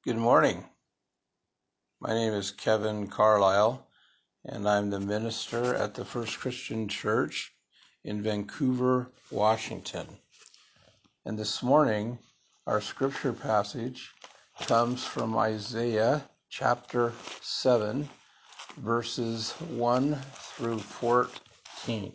Good morning. My name is Kevin Carlisle, and I'm the minister at the First Christian Church in Vancouver, Washington. And this morning, our scripture passage comes from Isaiah chapter 7, verses 1 through 14.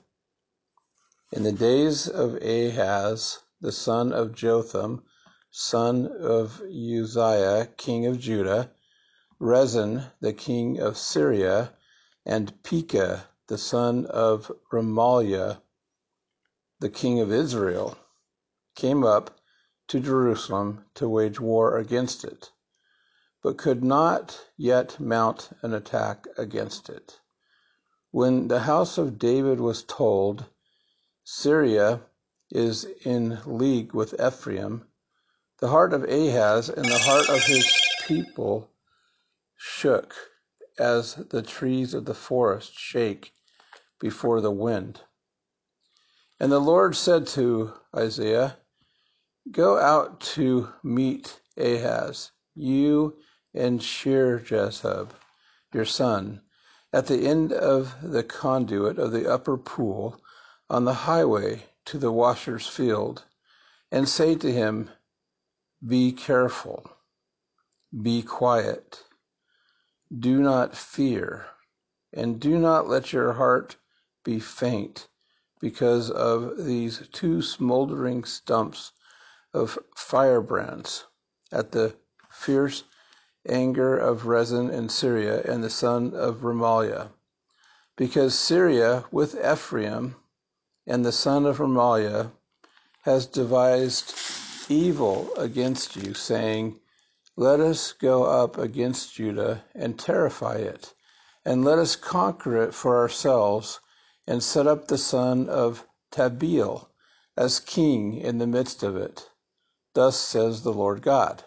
In the days of Ahaz, the son of Jotham, son of Uzziah, king of Judah, Rezin, the king of Syria, and Pekah, the son of Remaliah, the king of Israel, came up to Jerusalem to wage war against it, but could not yet mount an attack against it. When the house of David was told, Syria is in league with Ephraim, the heart of Ahaz and the heart of his people shook as the trees of the forest shake before the wind. And the Lord said to Isaiah, "Go out to meet Ahaz, you and Shear-Jashub, your son, at the end of the conduit of the upper pool on the highway to the washer's field, and say to him, be careful, be quiet, do not fear, and do not let your heart be faint because of these two smoldering stumps of firebrands at the fierce anger of Rezin and Syria and the son of Remaliah. Because Syria with Ephraim and the son of Remaliah has devised evil against you, saying, let us go up against Judah and terrify it, and let us conquer it for ourselves, and set up the son of Tabeel as king in the midst of it. Thus says the Lord God.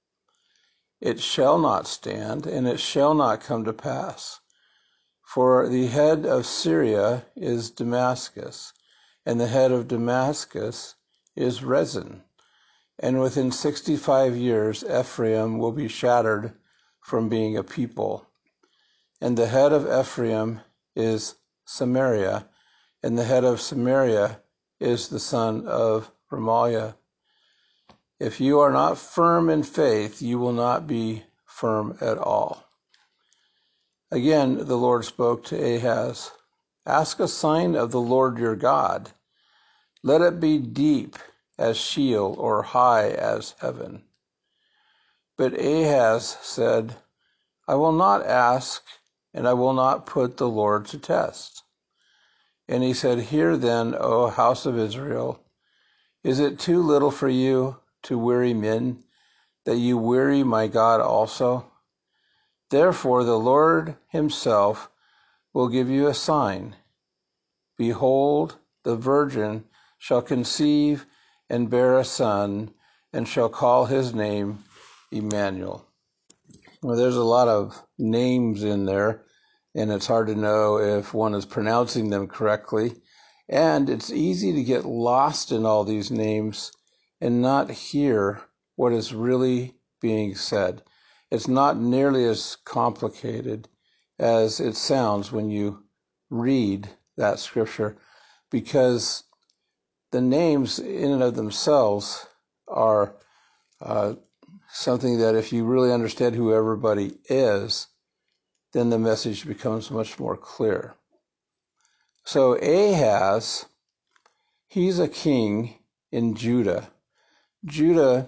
It shall not stand, and it shall not come to pass. For the head of Syria is Damascus, and the head of Damascus is Rezin. And within 65 years Ephraim will be shattered from being a people. And the head of Ephraim is Samaria, and the head of Samaria is the son of Remaliah. If you are not firm in faith, you will not be firm at all. Again, the Lord spoke to Ahaz, ask a sign of the Lord your God. Let it be deep as Sheol or high as heaven. But Ahaz said, I will not ask, and I will not put the Lord to test. And he said, hear then, O house of Israel, is it too little for you to weary men, that you weary my God also? Therefore the Lord himself will give you a sign. Behold, the virgin shall conceive and bear a son, and shall call his name Emmanuel. Well, there's a lot of names in there, and it's hard to know if one is pronouncing them correctly. And it's easy to get lost in all these names and not hear what is really being said. It's not nearly as complicated as it sounds when you read that scripture, because the names in and of themselves are something that if you really understand who everybody is, then the message becomes much more clear. So Ahaz, he's a king in Judah. Judah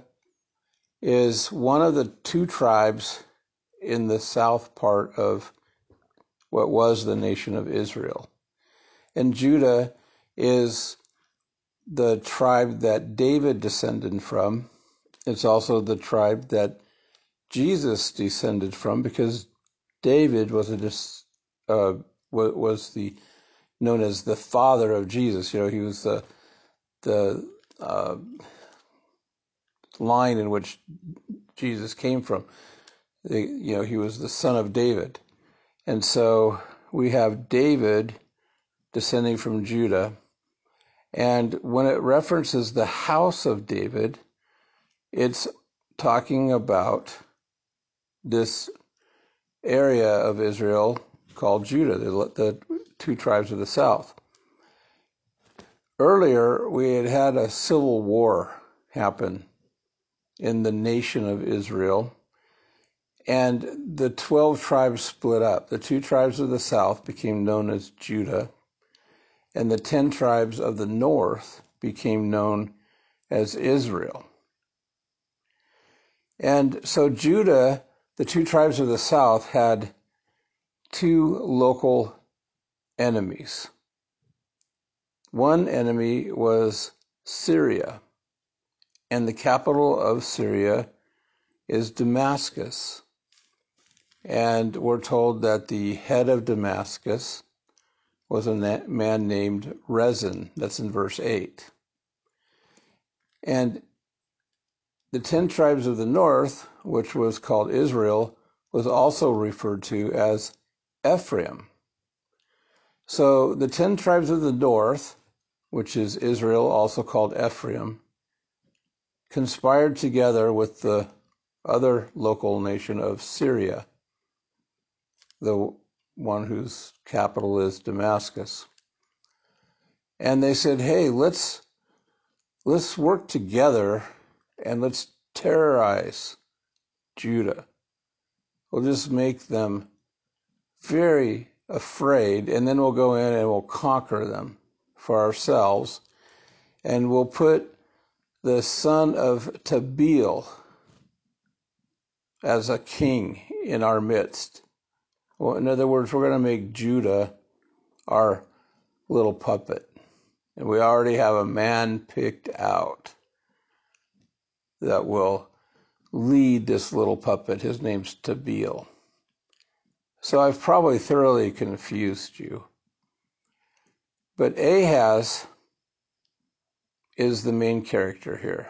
is one of the two tribes in the south part of what was the nation of Israel. And Judah is the tribe that David descended from. It's also the tribe that Jesus descended from, because David was known as the father of Jesus. You know, he was the line in which Jesus came from. He was the son of David, and so we have David descending from Judah. And when it references the house of David, it's talking about this area of Israel called Judah, the two tribes of the south. Earlier, we had had a civil war happen in the nation of Israel, and the 12 tribes split up. The two tribes of the south became known as Judah, and the 10 tribes of the north became known as Israel. And so Judah, the two tribes of the south, had two local enemies. One enemy was Syria, and the capital of Syria is Damascus. And we're told that the head of Damascus was a man named Rezin. That's in verse 8. And the 10 tribes of the north, which was called Israel, was also referred to as Ephraim. So the 10 tribes of the north, which is Israel, also called Ephraim, conspired together with the other local nation of Syria, the one whose capital is Damascus. And they said, hey, let's work together and let's terrorize Judah. We'll just make them very afraid, and then we'll go in and we'll conquer them for ourselves. And we'll put the son of Tabeel as a king in our midst. Well, in other words, we're going to make Judah our little puppet. And we already have a man picked out that will lead this little puppet. His name's Tabeel. So I've probably thoroughly confused you. But Ahaz is the main character here.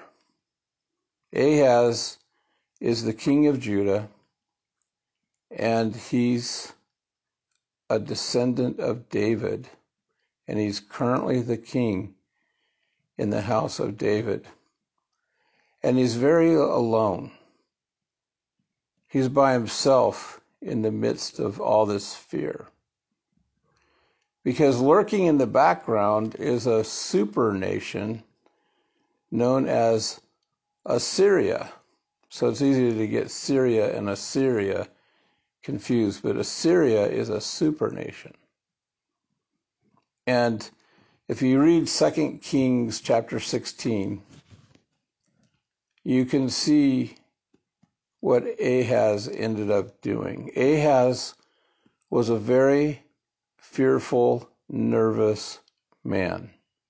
Ahaz is the king of Judah, and he's a descendant of David, and he's currently the king in the house of David. And he's very alone. He's by himself in the midst of all this fear. Because lurking in the background is a super nation known as Assyria. So it's easy to get Syria and Assyria confused, but Assyria is a super nation. And if you read 2 Kings chapter 16, you can see what Ahaz ended up doing. Ahaz was a very fearful, nervous man.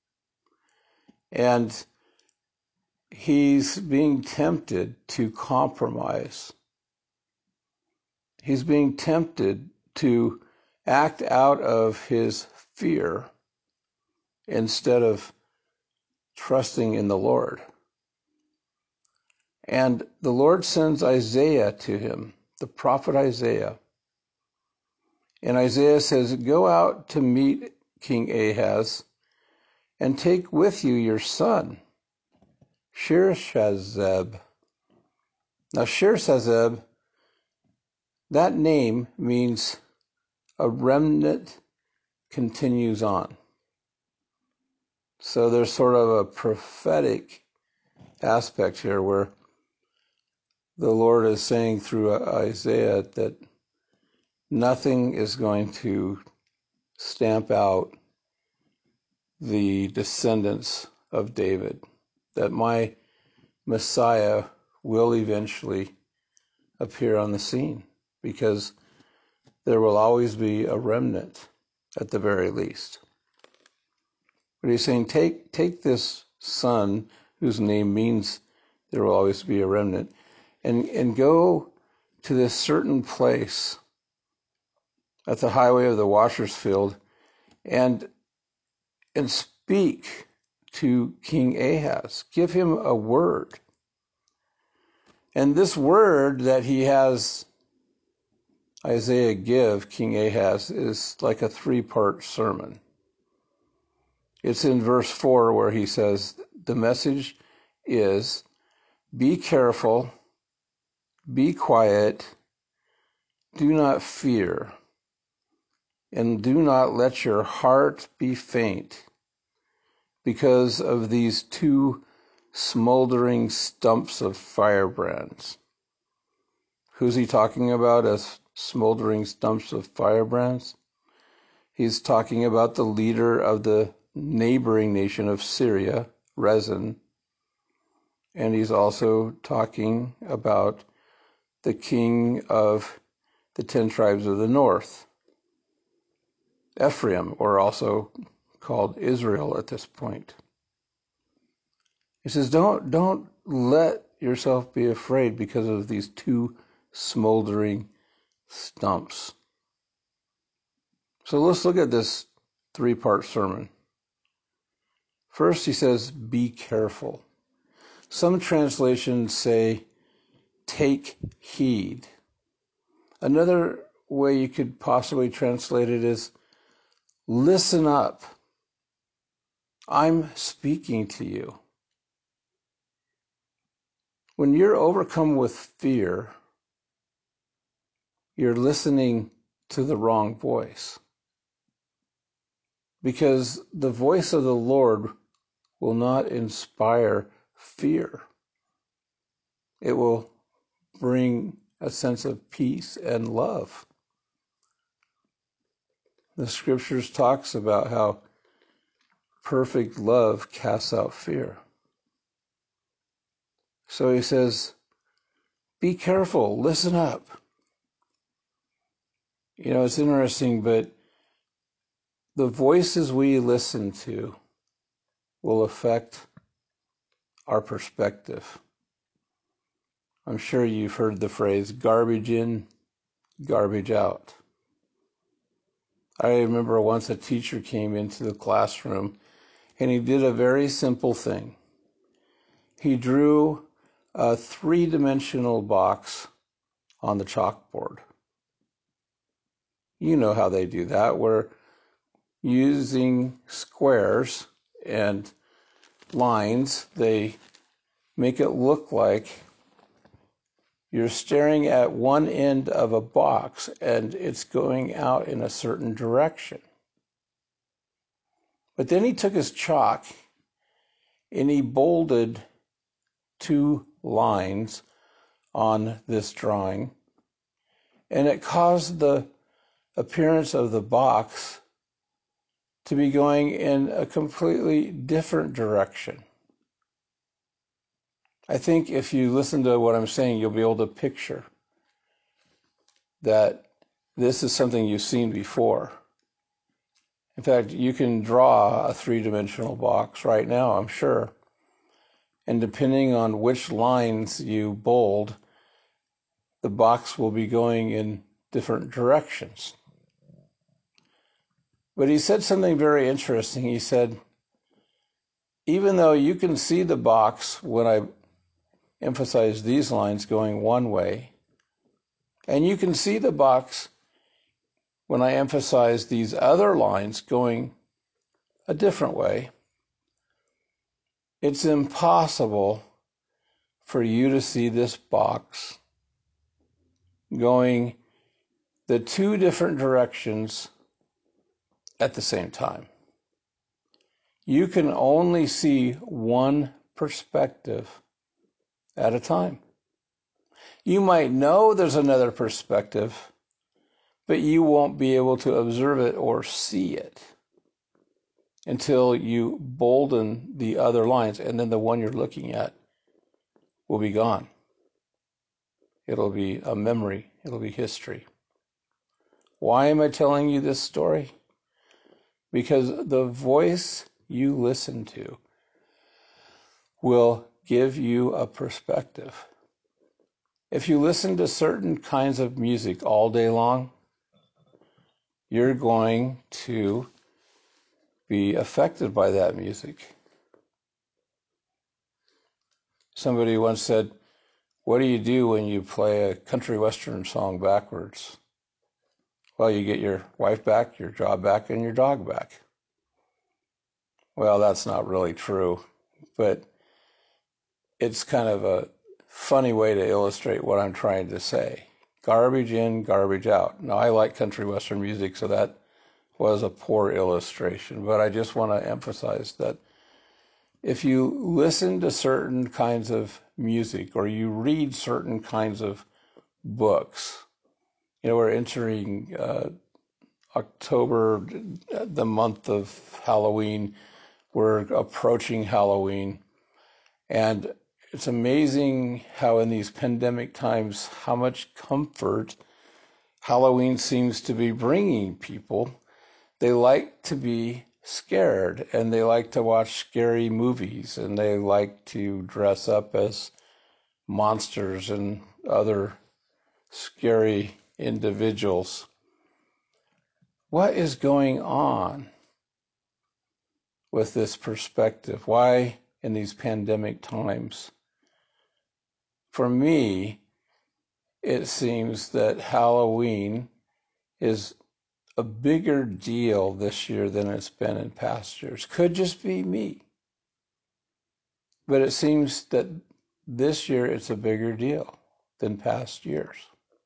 And he's being tempted to compromise. He's being tempted to act out of his fear instead of trusting in the Lord. And the Lord sends Isaiah to him, the prophet Isaiah. And Isaiah says, go out to meet King Ahaz and take with you your son, Shir-Shazeb. Now, Shir-Shazeb, that name means a remnant continues on. So there's sort of a prophetic aspect here where the Lord is saying through Isaiah that nothing is going to stamp out the descendants of David, that my Messiah will eventually appear on the scene, because there will always be a remnant at the very least. But he's saying, take this son, whose name means there will always be a remnant, and go to this certain place at the highway of the Washer's Field and speak to King Ahaz. Give him a word. And this word that he has Isaiah give King Ahaz is like a 3-part sermon. It's in verse 4 where he says, the message is, be careful Be quiet, do not fear, and do not let your heart be faint because of these two smoldering stumps of firebrands. Who's he talking about as smoldering stumps of firebrands? He's talking about the leader of the neighboring nation of Syria, Rezin, and he's also talking about the king of the 10 tribes of the north, Ephraim, or also called Israel at this point. He says, don't let yourself be afraid because of these two smoldering stumps. So let's look at this 3-part sermon. First, he says, be careful. Some translations say, take heed. Another way you could possibly translate it is, listen up. I'm speaking to you. When you're overcome with fear, you're listening to the wrong voice. Because the voice of the Lord will not inspire fear. It will bring a sense of peace and love. The scriptures talks about how perfect love casts out fear. So he says, be careful, listen up. You know, it's interesting, but the voices we listen to will affect our perspective. I'm sure you've heard the phrase, garbage in, garbage out. I remember once a teacher came into the classroom and he did a very simple thing. He drew a 3-dimensional box on the chalkboard. You know how they do that, where using squares and lines, they make it look like you're staring at one end of a box and it's going out in a certain direction. But then he took his chalk and he bolded 2 lines on this drawing, and it caused the appearance of the box to be going in a completely different direction. I think if you listen to what I'm saying, you'll be able to picture that this is something you've seen before. In fact, you can draw a 3-dimensional box right now, I'm sure. And depending on which lines you bold, the box will be going in different directions. But he said something very interesting. He said, even though you can see the box when I emphasize these lines going one way, and you can see the box when I emphasize these other lines going a different way, it's impossible for you to see this box going the 2 different directions at the same time. You can only see one perspective at a time. You might know there's another perspective, but you won't be able to observe it or see it until you bolden the other lines, and then the one you're looking at will be gone. It'll be a memory. It'll be history. Why am I telling you this story? Because the voice you listen to will give you a perspective. If you listen to certain kinds of music all day long, you're going to be affected by that music. Somebody once said, what do you do when you play a country western song backwards? Well, you get your wife back, your job back, and your dog back. Well, that's not really true, but it's kind of a funny way to illustrate what I'm trying to say. Garbage in, garbage out. Now, I like country western music, so that was a poor illustration, but I just want to emphasize that if you listen to certain kinds of music or you read certain kinds of books, we're entering October, the month of Halloween. We're approaching Halloween. And it's amazing how in these pandemic times, how much comfort Halloween seems to be bringing people. They like to be scared, and they like to watch scary movies, and they like to dress up as monsters and other scary individuals. What is going on with this perspective? Why in these pandemic times? For me, it seems that Halloween is a bigger deal this year than it's been in past years. Could just be me. But it seems that this year it's a bigger deal than past years.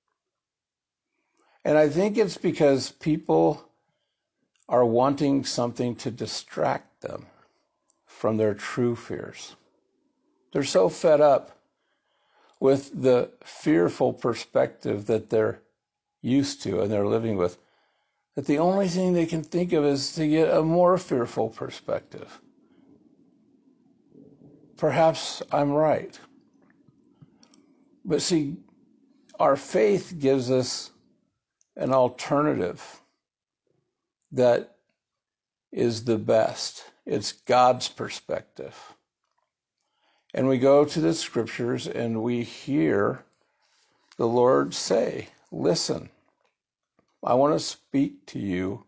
And I think it's because people are wanting something to distract them from their true fears. They're so fed up with the fearful perspective that they're used to and they're living with, that the only thing they can think of is to get a more fearful perspective. Perhaps I'm right. But see, our faith gives us an alternative that is the best. It's God's perspective. And we go to the scriptures and we hear the Lord say, listen, I want to speak to you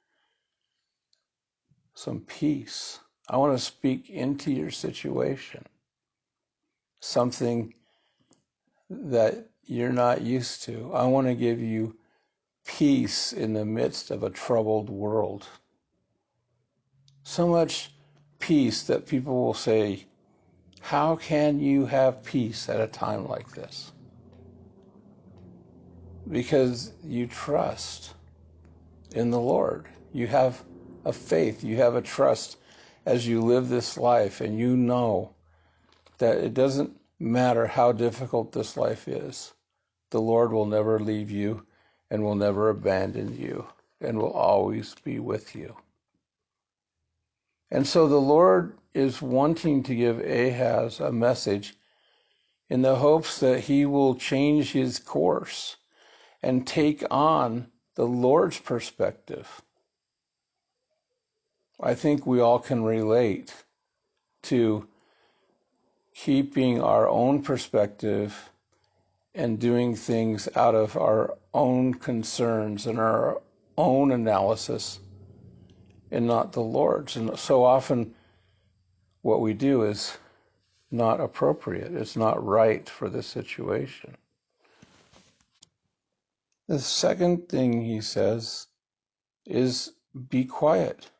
some peace. I want to speak into your situation, something that you're not used to. I want to give you peace in the midst of a troubled world. So much peace that people will say, how can you have peace at a time like this? Because you trust in the Lord. You have a faith, you have a trust as you live this life, and you know that it doesn't matter how difficult this life is. The Lord will never leave you and will never abandon you and will always be with you. And so the Lord is wanting to give Ahaz a message in the hopes that he will change his course and take on the Lord's perspective. I think we all can relate to keeping our own perspective and doing things out of our own concerns and our own analysis and not the Lord's. And so often what we do is not appropriate. It's not right for the situation. The second thing he says is be quiet.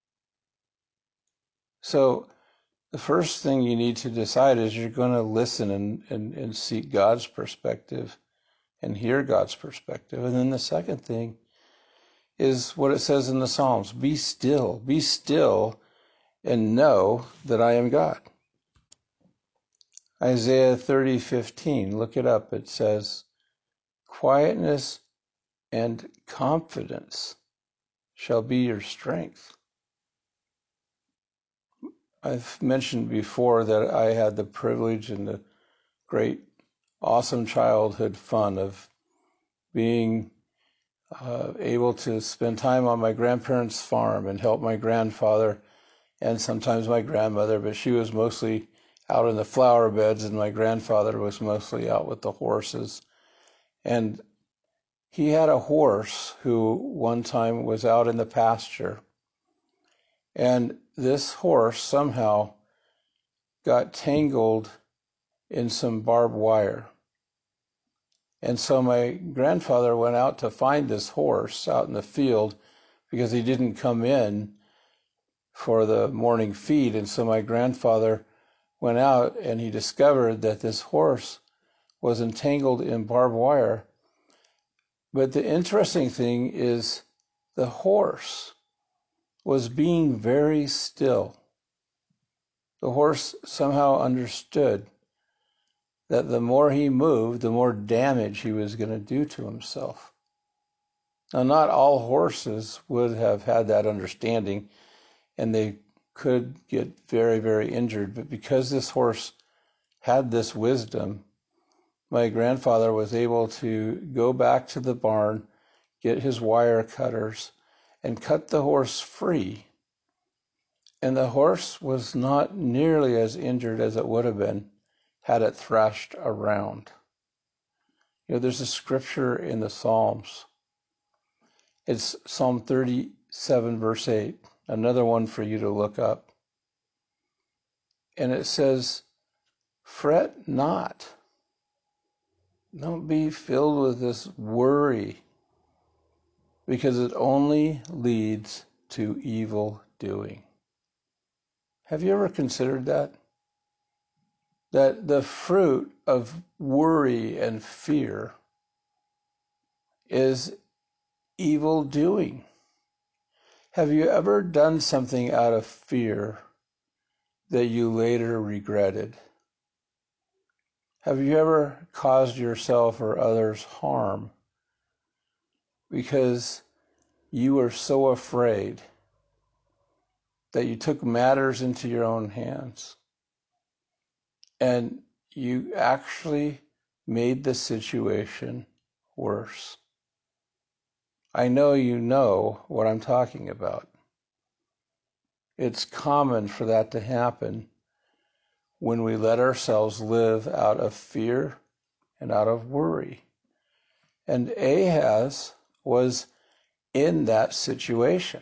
So the first thing you need to decide is you're going to listen and seek God's perspective and hear God's perspective. And then the second thing is what it says in the Psalms. Be still and know that I am God. Isaiah 30:15, look it up. It says, quietness and confidence shall be your strength. I've mentioned before that I had the privilege and the great, awesome childhood fun of being able to spend time on my grandparents' farm and help my grandfather and sometimes my grandmother, but she was mostly out in the flower beds and my grandfather was mostly out with the horses. And he had a horse who one time was out in the pasture. And this horse somehow got tangled in some barbed wire. And so my grandfather went out to find this horse out in the field because he didn't come in for the morning feed. And so my grandfather went out and he discovered that this horse was entangled in barbed wire. But the interesting thing is the horse was being very still. The horse somehow understood that the more he moved, the more damage he was going to do to himself. Now, not all horses would have had that understanding, and they could get very, very injured. But because this horse had this wisdom, my grandfather was able to go back to the barn, get his wire cutters, and cut the horse free. And the horse was not nearly as injured as it would have been had it thrashed around. You know, there's a scripture in the Psalms. It's Psalm 37, verse 8, another one for you to look up. And it says, fret not. Don't be filled with this worry, because it only leads to evil doing. Have you ever considered that? That the fruit of worry and fear is evil doing. Have you ever done something out of fear that you later regretted? Have you ever caused yourself or others harm because you were so afraid that you took matters into your own hands and you actually made the situation worse? I know you know what I'm talking about. It's common for that to happen when we let ourselves live out of fear and out of worry. And Ahaz was in that situation.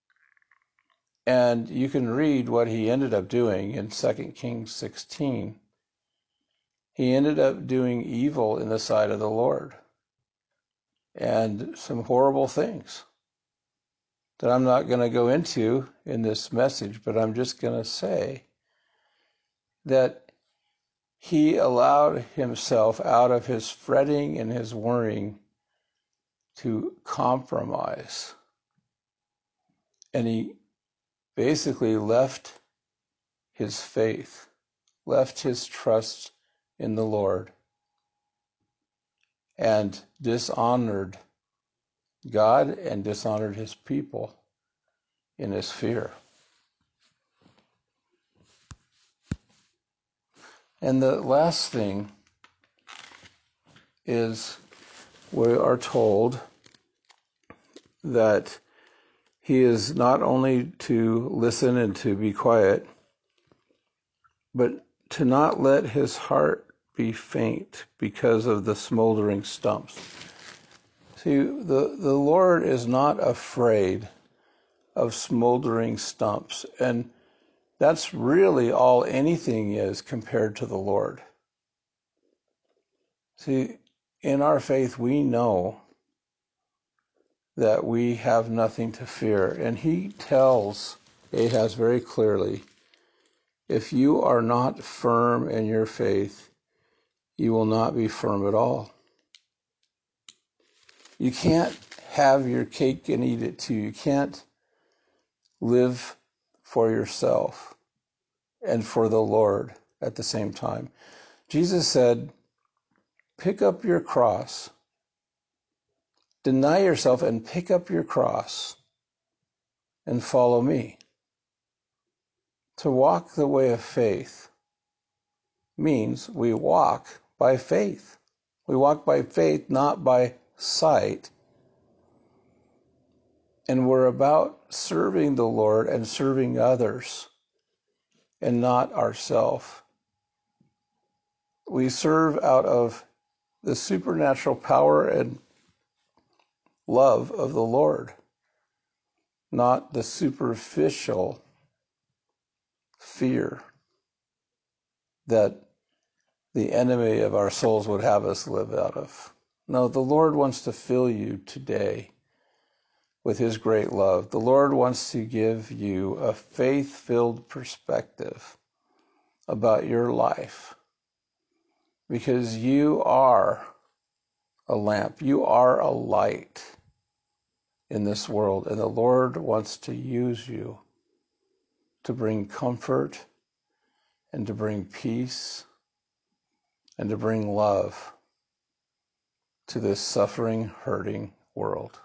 And you can read what he ended up doing in 2 Kings 16. He ended up doing evil in the sight of the Lord and some horrible things that I'm not going to go into in this message, but I'm just going to say that he allowed himself out of his fretting and his worrying to compromise. And he basically left his faith, left his trust in the Lord, and dishonored God and dishonored his people in his fear. And the last thing is we are told that he is not only to listen and to be quiet, but to not let his heart be faint because of the smoldering stumps. See, the Lord is not afraid of smoldering stumps, and that's really all anything is compared to the Lord. See, in our faith, we know that we have nothing to fear. And he tells Ahaz very clearly, if you are not firm in your faith, you will not be firm at all. You can't have your cake and eat it too. You can't live for yourself and for the Lord at the same time. Jesus said, pick up your cross. Deny yourself and pick up your cross and follow me. To walk the way of faith means we walk by faith. We walk by faith, not by sight. And we're about serving the Lord and serving others and not ourselves. We serve out of the supernatural power and love of the Lord, not the superficial fear that the enemy of our souls would have us live out of. No, the Lord wants to fill you today with his great love. The Lord wants to give you a faith-filled perspective about your life, because you are a lamp. You are a light in this world, and the Lord wants to use you to bring comfort and to bring peace and to bring love to this suffering, hurting world.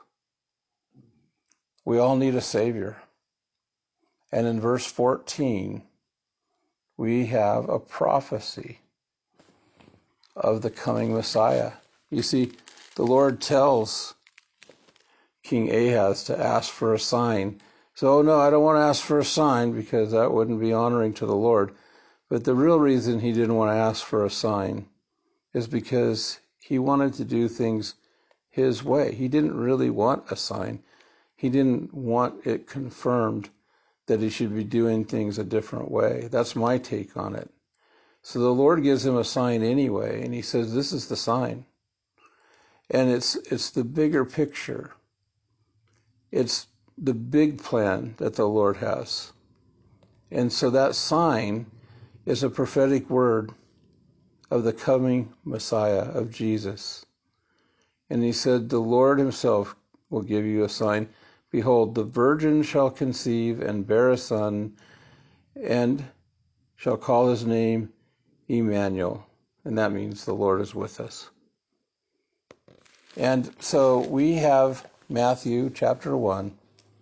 We all need a Savior. And in verse 14, we have a prophecy of the coming Messiah. You see, the Lord tells King Ahaz to ask for a sign. So, no, I don't want to ask for a sign because that wouldn't be honoring to the Lord. But the real reason he didn't want to ask for a sign is because he wanted to do things his way. He didn't really want a sign. He didn't want it confirmed that he should be doing things a different way. That's my take on it. So the Lord gives him a sign anyway, and he says, this is the sign. And it's the bigger picture. It's the big plan that the Lord has. And so that sign is a prophetic word of the coming Messiah, of Jesus. And he said, the Lord himself will give you a sign. Behold, the virgin shall conceive and bear a son, and shall call his name Emmanuel. And that means the Lord is with us. And so we have Matthew chapter 1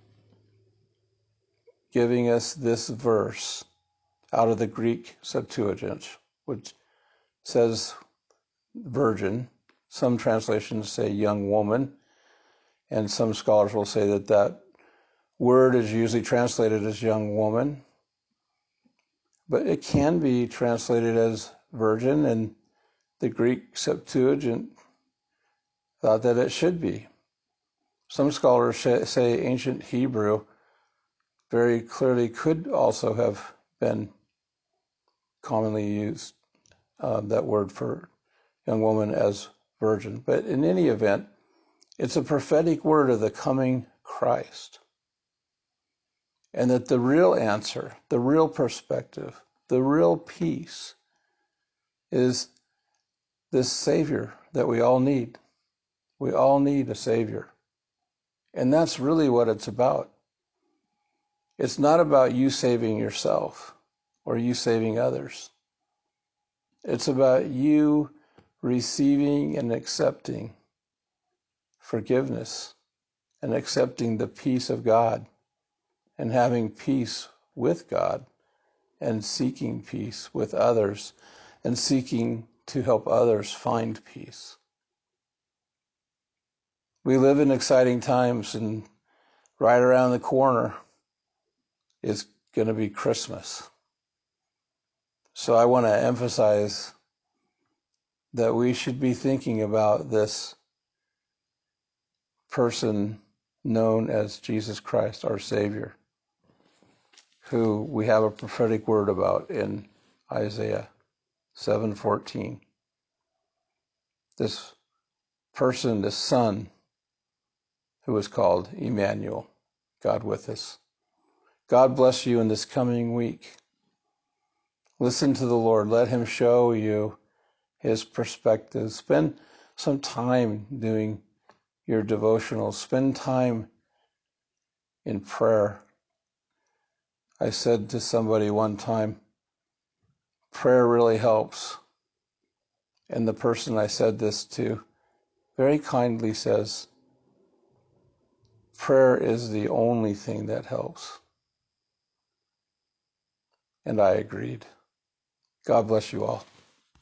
giving us this verse out of the Greek Septuagint, which says virgin. Some translations say young woman, and some scholars will say that that word is usually translated as young woman, but it can be translated as virgin, and the Greek Septuagint thought that it should be. Some scholars say ancient Hebrew very clearly could also have been commonly used, that word for young woman as virgin. But in any event, it's a prophetic word of the coming Christ. And that the real answer, the real perspective, the real peace is this Savior that we all need. We all need a Savior. And that's really what it's about. It's not about you saving yourself or you saving others. It's about you receiving and accepting forgiveness and accepting the peace of God and having peace with God and seeking peace with others and seeking to help others find peace. We live in exciting times, and right around the corner is going to be Christmas. So I want to emphasize that we should be thinking about this person known as Jesus Christ, our Savior, who we have a prophetic word about in Isaiah 7:14. This person, this son, who is called Emmanuel, God with us. God bless you in this coming week. Listen to the Lord. Let him show you his perspective. Spend some time doing your devotionals. Spend time in prayer. I said to somebody one time, prayer really helps. And the person I said this to very kindly says, prayer is the only thing that helps. And I agreed. God bless you all.